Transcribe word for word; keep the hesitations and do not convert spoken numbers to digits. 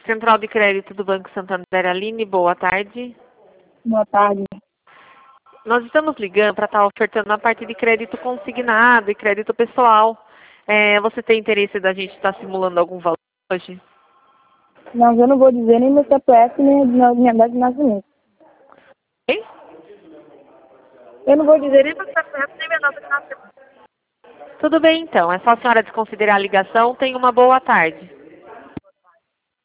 Central de Crédito do Banco Santander, Aline, boa tarde. Boa tarde. Nós estamos ligando para estar ofertando a parte de crédito consignado e crédito pessoal. É, você tem interesse da gente estar simulando algum valor hoje? Não, eu não vou dizer nem meu C P F, nem a minha data de nascimento. Hein? Eu não vou dizer nem meu C P F, nem minha data de nascimento. Tudo bem, então. É só a senhora desconsiderar a ligação. Tenha uma boa tarde.